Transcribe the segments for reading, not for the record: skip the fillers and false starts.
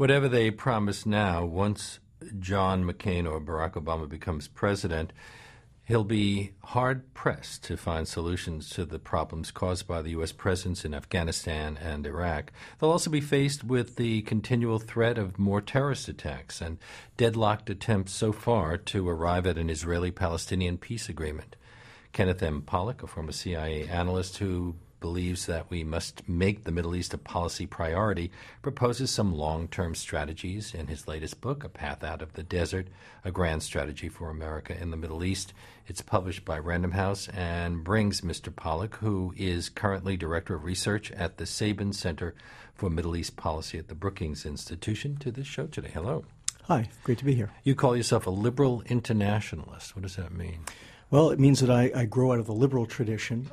Whatever they promise now, once John McCain or Barack Obama becomes president, he'll be hard-pressed to find solutions to the problems caused by the U.S. presence in Afghanistan and Iraq. They'll also be faced with the continual threat of more terrorist attacks and deadlocked attempts so far to arrive at an Israeli-Palestinian peace agreement. Kenneth M. Pollack, a former CIA analyst who believes that we must make the Middle East a policy priority, proposes some long-term strategies in his latest book, A Path Out of the Desert, A Grand Strategy for America in the Middle East. It's published by Random House and brings Mr. Pollack, who is currently Director of Research at the Sabin Center for Middle East Policy at the Brookings Institution, to this show today. Hello. Hi, great to be here. You call yourself a liberal internationalist. What does that mean? Well, it means that I grow out of the liberal tradition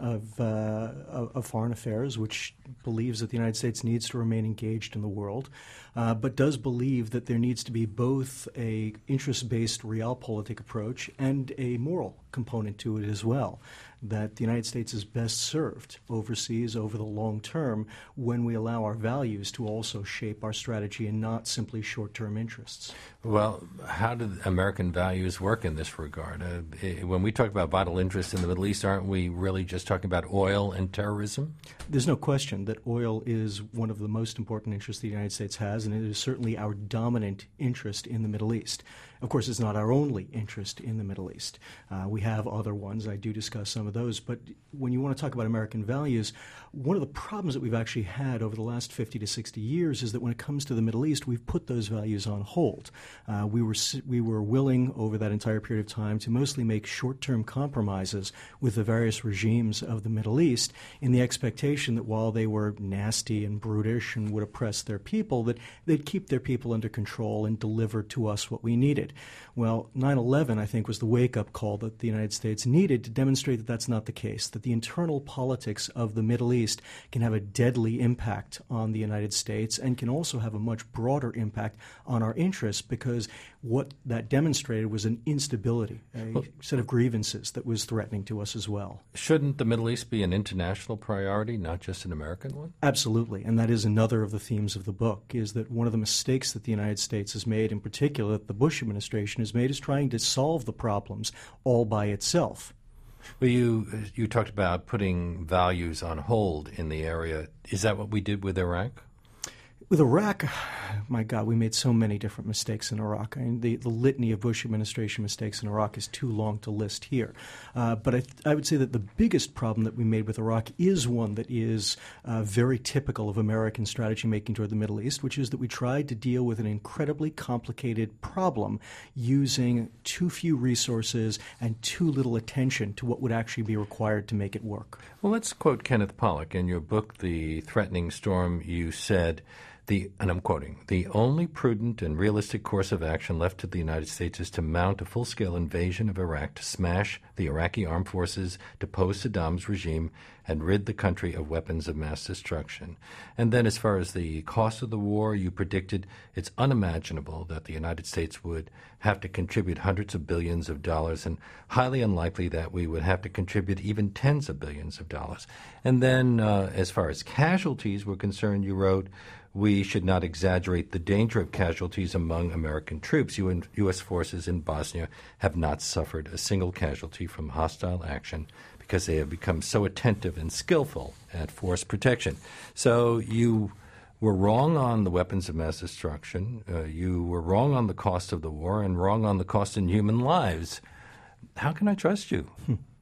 of foreign affairs, which believes that the United States needs to remain engaged in the world, but does believe that there needs to be both a interest-based realpolitik approach and a moral component to it as well, that the United States is best served overseas over the long term when we allow our values to also shape our strategy and not simply short-term interests. Well, how do American values work in this regard? When we talk about vital interests in the Middle East, aren't we really just talking about oil and terrorism? There's no question that oil is one of the most important interests the United States has, and it is certainly our dominant interest in the Middle East. Of course, it's not our only interest in the Middle East. We have other ones. I do discuss some of those. But when you want to talk about American values, one of the problems that we've actually had over the last 50 to 60 years is that when it comes to the Middle East, we've put those values on hold. We were willing over that entire period of time to mostly make short-term compromises with the various regimes of the Middle East in the expectation that while they were nasty and brutish and would oppress their people, that they'd keep their people under control and deliver to us what we needed. Well, 9/11, I think, was the wake-up call that the United States needed to demonstrate that that's not the case, that the internal politics of the Middle East can have a deadly impact on the United States and can also have a much broader impact on our interests, because what that demonstrated was an instability, a set of grievances that was threatening to us as well. Shouldn't the Middle East be an international priority, not just an American one? Absolutely, and that is another of the themes of the book, is that one of the mistakes that the United States has made, in particular that the Bush administration has made, is trying to solve the problems all by itself. Well, you talked about putting values on hold in the area. Is that what we did with Iraq? With Iraq, my God, we made so many different mistakes in Iraq. I mean, the litany of Bush administration mistakes in Iraq is too long to list here. But I would say that the biggest problem that we made with Iraq is one that is very typical of American strategy making toward the Middle East, which is that we tried to deal with an incredibly complicated problem using too few resources and too little attention to what would actually be required to make it work. Well, let's quote Kenneth Pollack. In your book, The Threatening Storm, you said, and I'm quoting, "The only prudent and realistic course of action left to the United States is to mount a full-scale invasion of Iraq to smash the Iraqi armed forces, depose Saddam's regime, and rid the country of weapons of mass destruction." And then as far as the cost of the war, you predicted it's unimaginable that the United States would have to contribute hundreds of billions of dollars and highly unlikely that we would have to contribute even tens of billions of dollars. And then as far as casualties were concerned, you wrote, "We should not exaggerate the danger of casualties among American troops. U.S. forces in Bosnia have not suffered a single casualty from hostile action because they have become so attentive and skillful at force protection." So you were wrong on the weapons of mass destruction. You were wrong on the cost of the war and wrong on the cost in human lives. How can I trust you?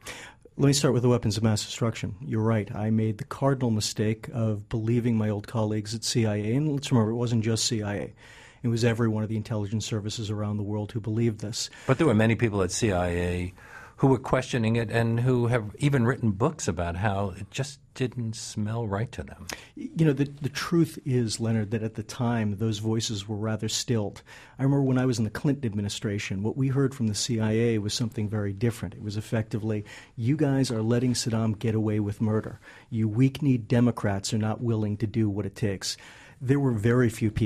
Let me start with the weapons of mass destruction. You're right. I made the cardinal mistake of believing my old colleagues at CIA. And let's remember, it wasn't just CIA. It was every one of the intelligence services around the world who believed this. But there were many people at CIA who were questioning it and who have even written books about how it just didn't smell right to them. You know, the truth is, Leonard, that at the time those voices were rather stilled. I remember when I was in the Clinton administration, what we heard from the CIA was something very different. It was effectively, you guys are letting Saddam get away with murder. You weak-kneed Democrats are not willing to do what it takes. There were very few people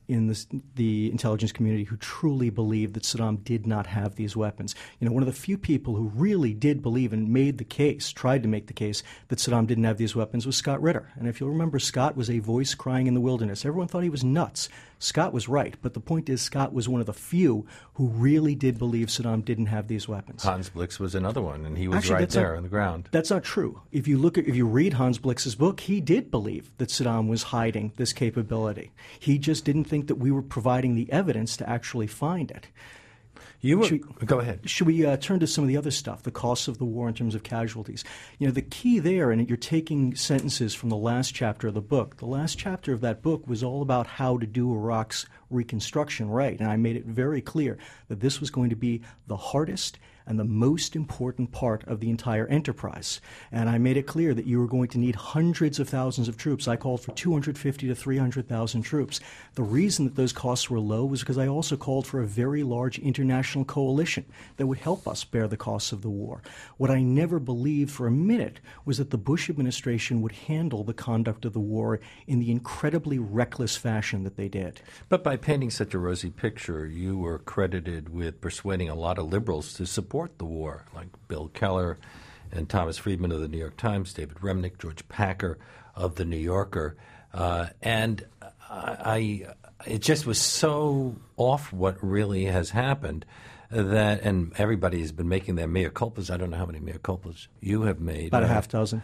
in the intelligence community who truly believed that Saddam did not have these weapons. One of the few people who really did believe and made the case, tried to make the case, that Saddam didn't have these weapons was Scott Ritter. And if you'll remember, Scott was a voice crying in the wilderness. Everyone thought he was nuts. Scott was right, but the point is Scott was one of the few who really did believe Saddam didn't have these weapons. Hans Blix was another one, and he was right there on the ground. That's not true. If you read Hans Blix's book, he did believe that Saddam was hiding this capability. He just didn't think that we were providing the evidence to actually find it. Go ahead. Should we turn to some of the other stuff, the costs of the war in terms of casualties? The key there, and you're taking sentences from the last chapter of the book. The last chapter of that book was all about how to do Iraq's reconstruction right, and I made it very clear that this was going to be the hardest and the most important part of the entire enterprise. And I made it clear that you were going to need hundreds of thousands of troops. I called for 250 to 300,000 troops. The reason that those costs were low was because I also called for a very large international coalition that would help us bear the costs of the war. What I never believed for a minute was that the Bush administration would handle the conduct of the war in the incredibly reckless fashion that they did. But by painting such a rosy picture, you were credited with persuading a lot of liberals to support the war, like Bill Keller and Thomas Friedman of the New York Times, David Remnick, George Packer of the New Yorker. And it just was so off what really has happened that, and everybody has been making their mea culpas. I don't know how many mea culpas you have made. About a half dozen.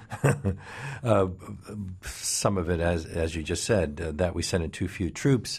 Some of it, as you just said, that we sent in too few troops.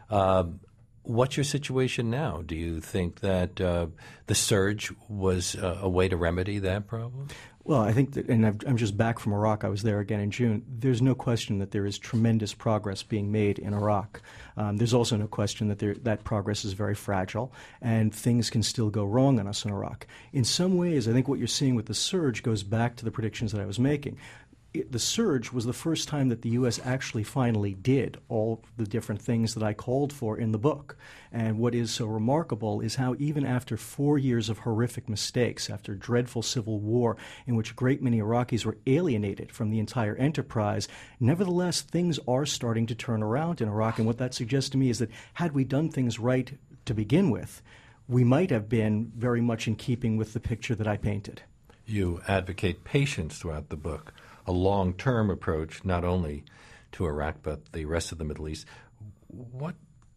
What's your situation now? Do you think that the surge was a way to remedy that problem? Well, I think that, and I'm just back from Iraq. I was there again in June. There's no question that there is tremendous progress being made in Iraq. There's also no question that that progress is very fragile, and things can still go wrong on us in Iraq. In some ways, I think what you're seeing with the surge goes back to the predictions that I was making. The surge was the first time that the U.S. actually finally did all the different things that I called for in the book. And what is so remarkable is how even after 4 years of horrific mistakes, after a dreadful civil war in which a great many Iraqis were alienated from the entire enterprise, nevertheless, things are starting to turn around in Iraq. And what that suggests to me is that had we done things right to begin with, we might have been very much in keeping with the picture that I painted. You advocate patience throughout the book, a long-term approach not only to Iraq but the rest of the Middle East. What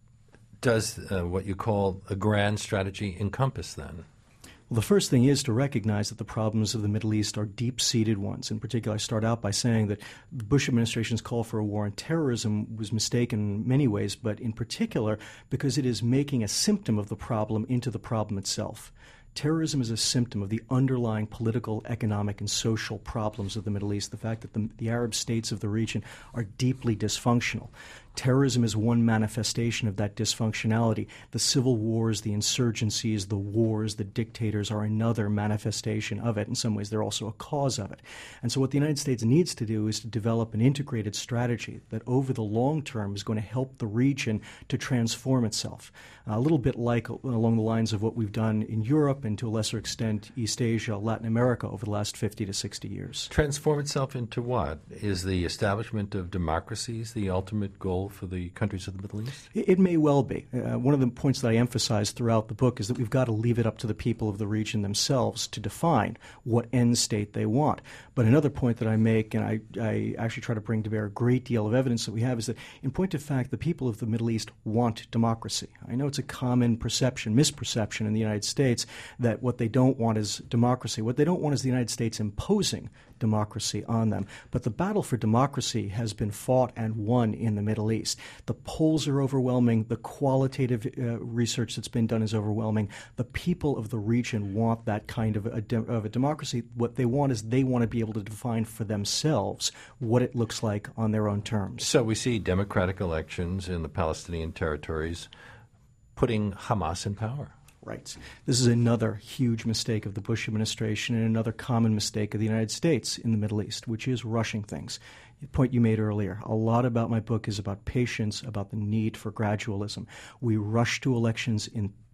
does what you call a grand strategy encompass then? Well, the first thing is to recognize that the problems of the Middle East are deep-seated ones. In particular, I start out by saying that the Bush administration's call for a war on terrorism was mistaken in many ways, but in particular because it is making a symptom of the problem into the problem itself. Terrorism is a symptom of the underlying political, economic, and social problems of the Middle East, the fact that the Arab states of the region are deeply dysfunctional. Terrorism is one manifestation of that dysfunctionality. The civil wars, the insurgencies, the wars, the dictators are another manifestation of it. In some ways, they're also a cause of it. And so what the United States needs to do is to develop an integrated strategy that over the long term is going to help the region to transform itself. A little bit like along the lines of what we've done in Europe and to a lesser extent East Asia, Latin America over the last 50 to 60 years. Transform itself into what? Is the establishment of democracies the ultimate goal for the countries of the Middle East? It may well be. One of the points that I emphasize throughout the book is that we've got to leave it up to the people of the region themselves to define what end state they want. But another point that I make, and I actually try to bring to bear a great deal of evidence that we have, is that in point of fact, the people of the Middle East want democracy. I know it's a common misperception in the United States that what they don't want is democracy. What they don't want is the United States imposing democracy on them. But the battle for democracy has been fought and won in the Middle East. The polls are overwhelming. The qualitative research that's been done is overwhelming. The people of the region want that kind of a democracy. What they want is they want to be able to define for themselves what it looks like on their own terms. So we see democratic elections in the Palestinian territories putting Hamas in power. Right. This is another huge mistake of the Bush administration and another common mistake of the United States in the Middle East, which is rushing things. The point you made earlier, a lot about my book is about patience, about the need for gradualism. We rush to elections in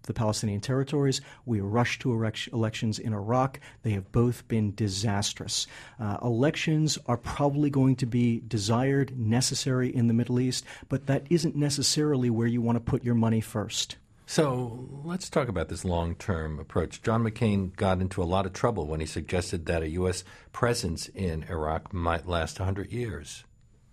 the Palestinian territories. We rushed to elections in Iraq. They have both been disastrous. Elections are probably going to be desired, necessary in the Middle East, but that isn't necessarily where you want to put your money first. So let's talk about this long-term approach. John McCain got into a lot of trouble when he suggested that a U.S. presence in Iraq might last 100 years.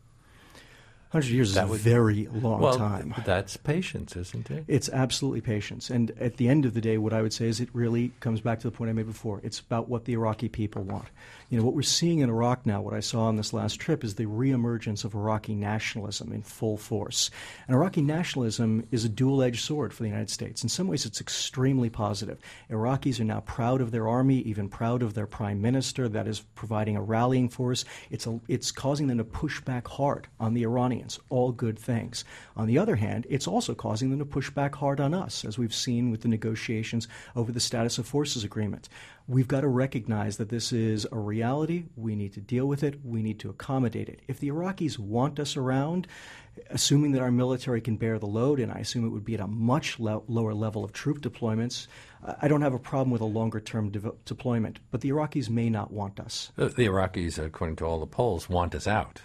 100 years is a very long time. That's patience, isn't it? It's absolutely patience. And at the end of the day, what I would say is it really comes back to the point I made before. It's about what the Iraqi people want. What we're seeing in Iraq now, what I saw on this last trip, is the reemergence of Iraqi nationalism in full force. And Iraqi nationalism is a dual-edged sword for the United States. In some ways, it's extremely positive. Iraqis are now proud of their army, even proud of their prime minister. That is providing a rallying force. It's causing them to push back hard on the Iranians. All good things. On the other hand, it's also causing them to push back hard on us, as we've seen with the negotiations over the Status of Forces Agreement. We've got to recognize that this is a reality. We need to deal with it. We need to accommodate it. If the Iraqis want us around, assuming that our military can bear the load, and I assume it would be at a much lower level of troop deployments, I don't have a problem with a longer-term deployment. But the Iraqis may not want us. The Iraqis, according to all the polls, want us out.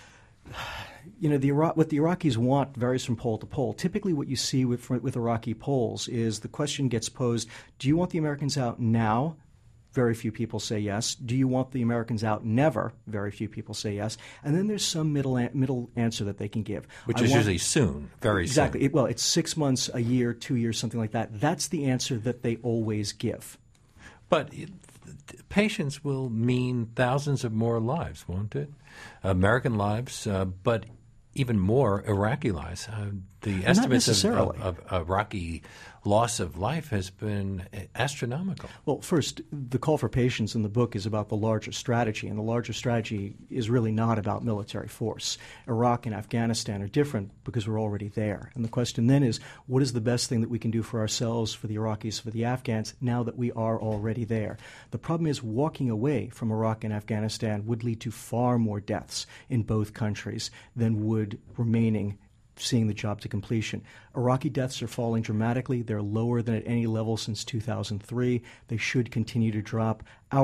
What the Iraqis want varies from poll to poll. Typically what you see with Iraqi polls is the question gets posed, do you want the Americans out now? Very few people say yes. Do you want the Americans out? Never. Very few people say yes. And then there's some middle answer that they can give. Which is usually soon, very exactly. soon. Well, it's 6 months, a year, 2 years, something like that. That's the answer that they always give. But patience will mean thousands of more lives, won't it? American lives, but even more Iraqi lives. The estimates of Iraqi loss of life has been astronomical. Well, first, the call for patience in the book is about the larger strategy, and the larger strategy is really not about military force. Iraq and Afghanistan are different because we're already there. And the question then is, what is the best thing that we can do for ourselves, for the Iraqis, for the Afghans, now that we are already there? The problem is walking away from Iraq and Afghanistan would lead to far more deaths in both countries than would remaining seeing the job to completion. Iraqi deaths are falling dramatically. They're lower than at any level since 2003. They should continue to drop.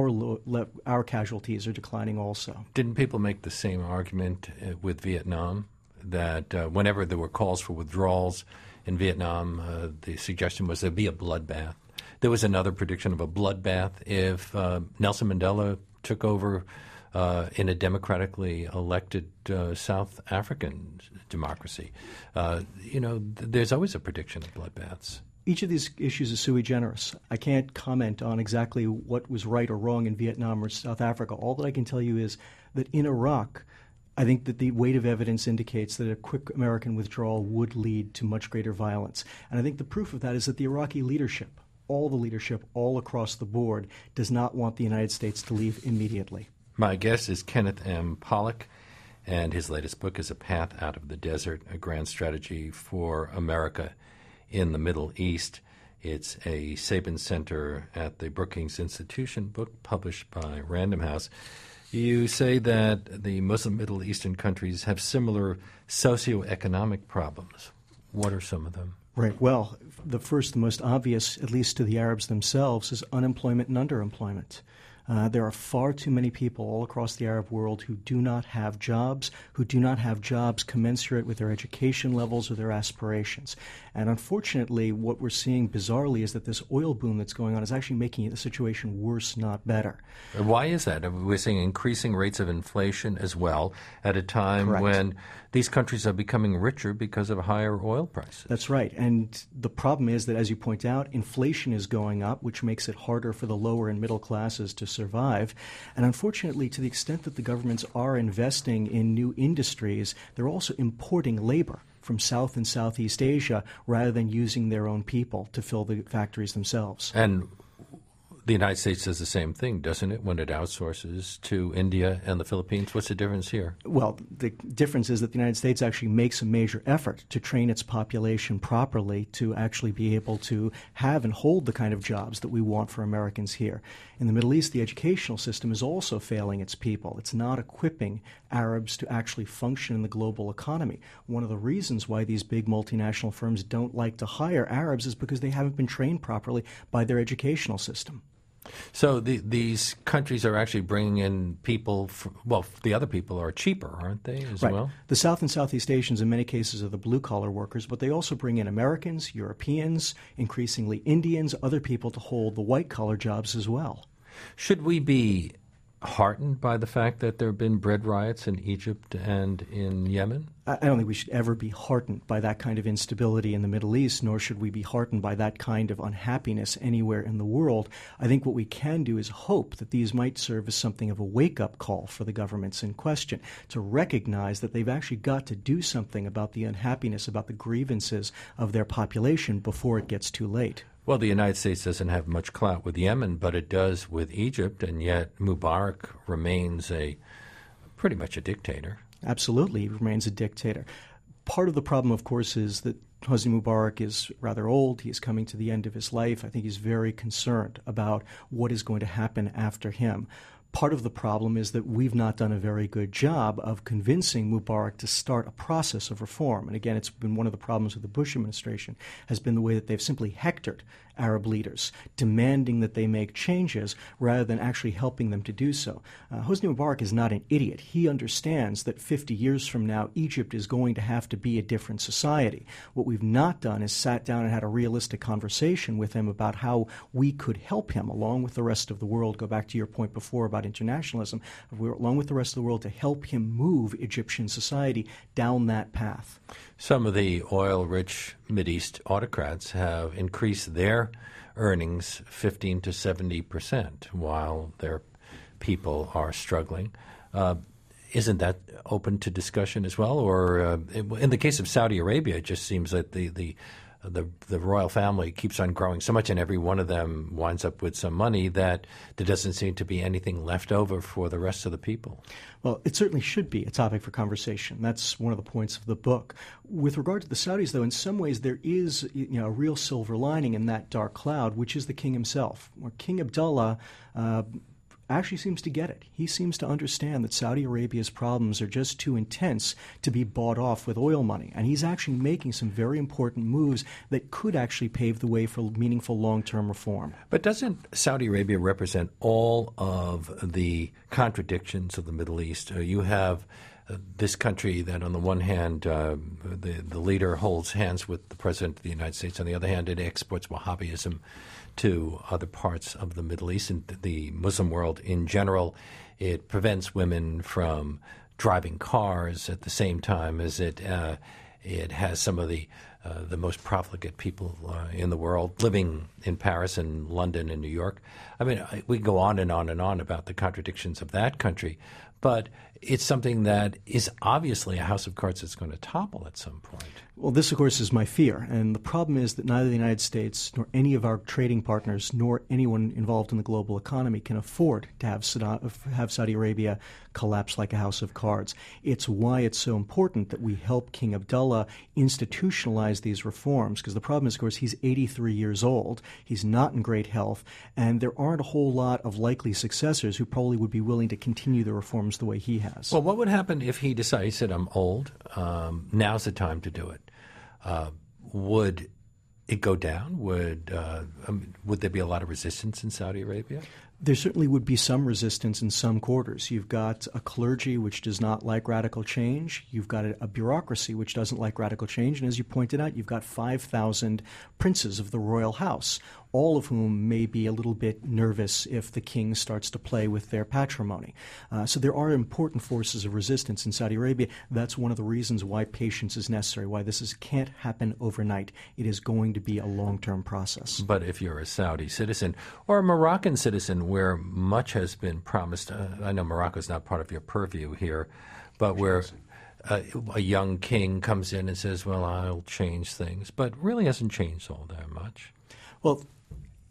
Our casualties are declining also. Didn't people make the same argument with Vietnam, that whenever there were calls for withdrawals in Vietnam, the suggestion was there'd be a bloodbath? There was another prediction of a bloodbath if Nelson Mandela took over in a democratically elected South African democracy. There's always a prediction of bloodbaths. Each of these issues is sui generis. I can't comment on exactly what was right or wrong in Vietnam or South Africa. All that I can tell you is that in Iraq, I think that the weight of evidence indicates that a quick American withdrawal would lead to much greater violence. And I think the proof of that is that the Iraqi leadership, all the leadership all across the board, does not want the United States to leave immediately. My guest is Kenneth M. Pollack, and his latest book is A Path Out of the Desert, a grand strategy for America in the Middle East. It's a Sabin Center at the Brookings Institution book published by Random House. You say that the Muslim Middle Eastern countries have similar socioeconomic problems. What are some of them? Right. Well, the most obvious, at least to the Arabs themselves, is unemployment and underemployment. There are far too many people all across the Arab world who do not have jobs commensurate with their education levels or their aspirations. And unfortunately, what we're seeing bizarrely is that this oil boom that's going on is actually making the situation worse, not better. Why is that? We're seeing increasing rates of inflation as well at a time Correct. When these countries are becoming richer because of higher oil prices. That's right. And the problem is that, as you point out, inflation is going up, which makes it harder for the lower and middle classes to survive. And unfortunately, to the extent that the governments are investing in new industries, they're also importing labor from South and Southeast Asia rather than using their own people to fill the factories themselves. And the United States does the same thing, doesn't it, when it outsources to India and the Philippines? What's the difference here? Well, the difference is that the United States actually makes a major effort to train its population properly to actually be able to have and hold the kind of jobs that we want for Americans here. In the Middle East, the educational system is also failing its people. It's not equipping Arabs to actually function in the global economy. One of the reasons why these big multinational firms don't like to hire Arabs is because they haven't been trained properly by their educational system. So these countries are actually bringing in people, the other people are cheaper, aren't they, as right. well? The South and Southeast Asians in many cases are the blue-collar workers, but they also bring in Americans, Europeans, increasingly Indians, other people to hold the white-collar jobs as well. Should we be heartened by the fact that there have been bread riots in Egypt and in Yemen? I don't think we should ever be heartened by that kind of instability in the Middle East, nor should we be heartened by that kind of unhappiness anywhere in the world. I think what we can do is hope that these might serve as something of a wake-up call for the governments in question, to recognize that they've actually got to do something about the unhappiness, about the grievances of their population before it gets too late. Well, the United States doesn't have much clout with Yemen, but it does with Egypt, and yet Mubarak remains pretty much a dictator. Absolutely, he remains a dictator. Part of the problem, of course, is that Hosni Mubarak is rather old. He is coming to the end of his life. I think he's very concerned about what is going to happen after him. Part of the problem is that we've not done a very good job of convincing Mubarak to start a process of reform. And again, it's been one of the problems with the Bush administration, has been the way that they've simply hectored Arab leaders, demanding that they make changes rather than actually helping them to do so. Hosni Mubarak is not an idiot. He understands that 50 years from now, Egypt is going to have to be a different society. What we've not done is sat down and had a realistic conversation with him about how we could help him, along with the rest of the world, go back to your point before about internationalism, along with the rest of the world, to help him move Egyptian society down that path. Some of the oil-rich Mideast autocrats have increased their earnings 15 to 70% while their people are struggling. Isn't that open to discussion as well? Or in the case of Saudi Arabia, it just seems that the royal family keeps on growing so much, and every one of them winds up with some money that there doesn't seem to be anything left over for the rest of the people. Well, it certainly should be a topic for conversation. That's one of the points of the book. With regard to the Saudis, though, in some ways there is a real silver lining in that dark cloud, which is the king himself. Where King Abdullah actually seems to get it. He seems to understand that Saudi Arabia's problems are just too intense to be bought off with oil money. And he's actually making some very important moves that could actually pave the way for meaningful long-term reform. But doesn't Saudi Arabia represent all of the contradictions of the Middle East? You have this country that on the one hand, the leader holds hands with the President of the United States. On the other hand, it exports Wahhabism to other parts of the Middle East and the Muslim world in general. It prevents women from driving cars at the same time as it has some of the most profligate people in the world living in Paris and London and New York. I mean, we go on and on and on about the contradictions of that country, but it's something that is obviously a house of cards that's going to topple at some point. Well, this, of course, is my fear. And the problem is that neither the United States nor any of our trading partners nor anyone involved in the global economy can afford to have Saudi Arabia collapse like a house of cards. It's why it's so important that we help King Abdullah institutionalize these reforms, because the problem is, of course, he's 83 years old. He's not in great health, and there aren't a whole lot of likely successors who probably would be willing to continue the reforms the way he has. Well, what would happen if he decided, he said, I'm old, now's the time to do it? Would it go down? Would there be a lot of resistance in Saudi Arabia? There certainly would be some resistance in some quarters. You've got a clergy which does not like radical change. You've got a bureaucracy which doesn't like radical change. And as you pointed out, you've got 5,000 princes of the royal house, all of whom may be a little bit nervous if the king starts to play with their patrimony. So there are important forces of resistance in Saudi Arabia. That's one of the reasons why patience is necessary, why this can't happen overnight. It is going to be a long-term process. But if you're a Saudi citizen or a Moroccan citizen where much has been promised, I know Morocco is not part of your purview here, but where a young king comes in and says, well, I'll change things, but really hasn't changed all that much. Well,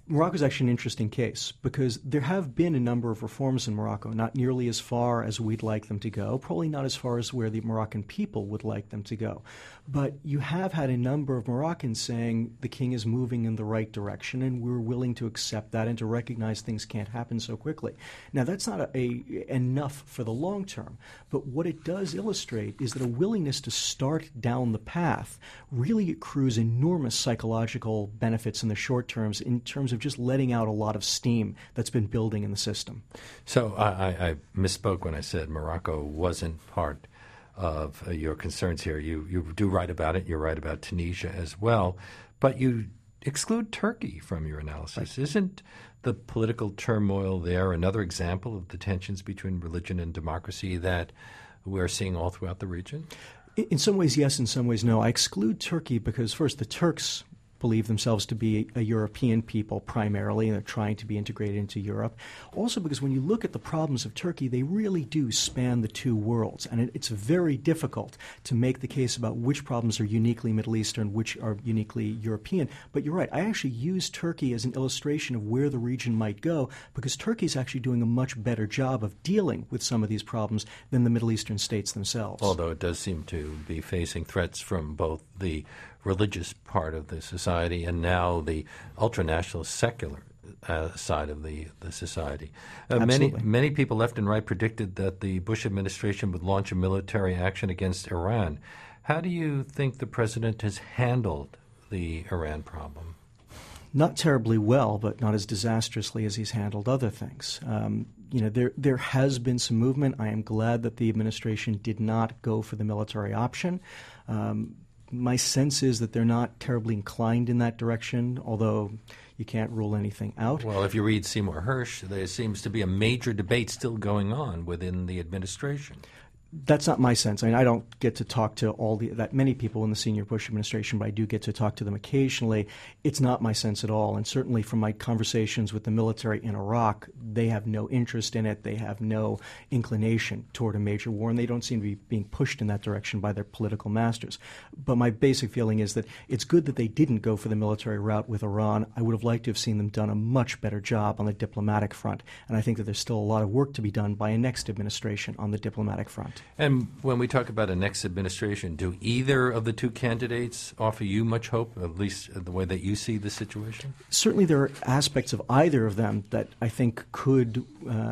Morocco is actually an interesting case because there have been a number of reforms in Morocco, not nearly as far as we'd like them to go, probably not as far as where the Moroccan people would like them to go. But you have had a number of Moroccans saying the king is moving in the right direction and we're willing to accept that and to recognize things can't happen so quickly. Now, that's not enough for the long term, but what it does illustrate is that a willingness to start down the path really accrues enormous psychological benefits in the short terms in terms of just letting out a lot of steam that's been building in the system. So I misspoke when I said Morocco wasn't part of your concerns here. You do write about it. You're right about Tunisia as well. But you exclude Turkey from your analysis. Right. Isn't the political turmoil there another example of the tensions between religion and democracy that we're seeing all throughout the region? In some ways, yes. In some ways, no. I exclude Turkey because, first, the Turks believe themselves to be a European people primarily, and they're trying to be integrated into Europe. Also because when you look at the problems of Turkey, they really do span the two worlds, and it's very difficult to make the case about which problems are uniquely Middle Eastern, which are uniquely European. But you're right, I actually use Turkey as an illustration of where the region might go because Turkey is actually doing a much better job of dealing with some of these problems than the Middle Eastern states themselves. Although it does seem to be facing threats from both the religious part of the society and now the ultranationalist secular side of the society. Many people left and right predicted that the Bush administration would launch a military action against Iran. How do you think the president has handled the Iran problem? Not terribly well, but not as disastrously as he's handled other things. There has been some movement. I am glad that the administration did not go for the military option. My sense is that they're not terribly inclined in that direction, although you can't rule anything out. Well, if you read Seymour Hersh, there seems to be a major debate still going on within the administration. That's not my sense. I mean, I don't get to talk to that many people in the senior Bush administration, but I do get to talk to them occasionally. It's not my sense at all. And certainly from my conversations with the military in Iraq, they have no interest in it. They have no inclination toward a major war, and they don't seem to be being pushed in that direction by their political masters. But my basic feeling is that it's good that they didn't go for the military route with Iran. I would have liked to have seen them done a much better job on the diplomatic front. And I think that there's still a lot of work to be done by a next administration on the diplomatic front. And when we talk about a next administration, do either of the two candidates offer you much hope, at least the way that you see the situation? Certainly there are aspects of either of them that I think could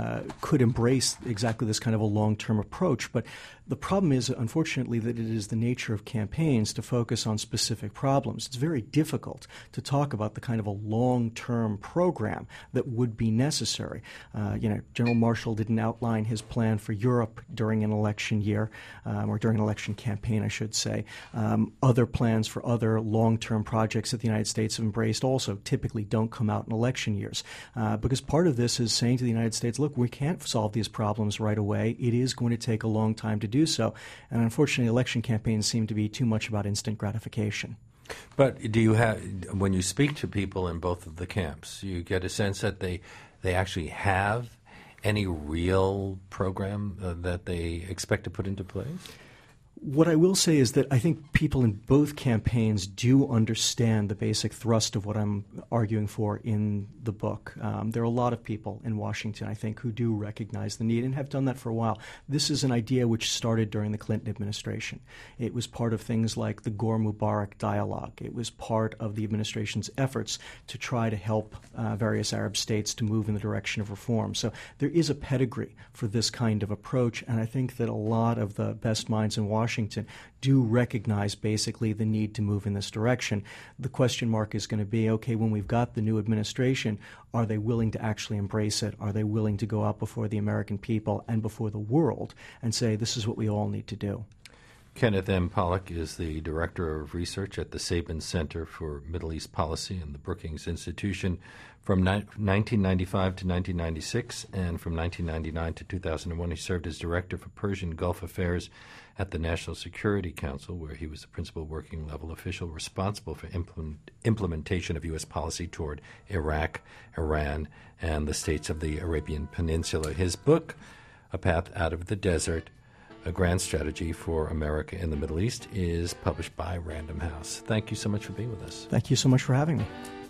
embrace exactly this kind of a long-term approach. But the problem is, unfortunately, that it is the nature of campaigns to focus on specific problems. It's very difficult to talk about the kind of a long-term program that would be necessary. General Marshall didn't outline his plan for Europe during an election year, or during an election campaign, I should say. Other plans for other long-term projects that the United States have embraced also typically don't come out in election years. Because part of this is saying to the United States, look, we can't solve these problems right away. It is going to take a long time to do so. And unfortunately, election campaigns seem to be too much about instant gratification. But do you have, when you speak to people in both of the camps, you get a sense that they actually have any real program that they expect to put into place? What I will say is that I think people in both campaigns do understand the basic thrust of what I'm arguing for in the book. There are a lot of people in Washington, I think, who do recognize the need and have done that for a while. This is an idea which started during the Clinton administration. It was part of things like the Gore-Mubarak dialogue. It was part of the administration's efforts to try to help various Arab states to move in the direction of reform. So there is a pedigree for this kind of approach, and I think that a lot of the best minds in Washington do recognize basically the need to move in this direction. The question mark is going to be, okay, when we've got the new administration, are they willing to actually embrace it? Are they willing to go out before the American people and before the world and say, this is what we all need to do? Kenneth M. Pollack is the Director of Research at the Sabin Center for Middle East Policy and the Brookings Institution. From 1995 to 1996 and from 1999 to 2001, he served as Director for Persian Gulf Affairs at the National Security Council, where he was the principal working-level official responsible for implementation of U.S. policy toward Iraq, Iran, and the states of the Arabian Peninsula. His book, A Path Out of the Desert, A Grand Strategy for America in the Middle East, is published by Random House. Thank you so much for being with us. Thank you so much for having me.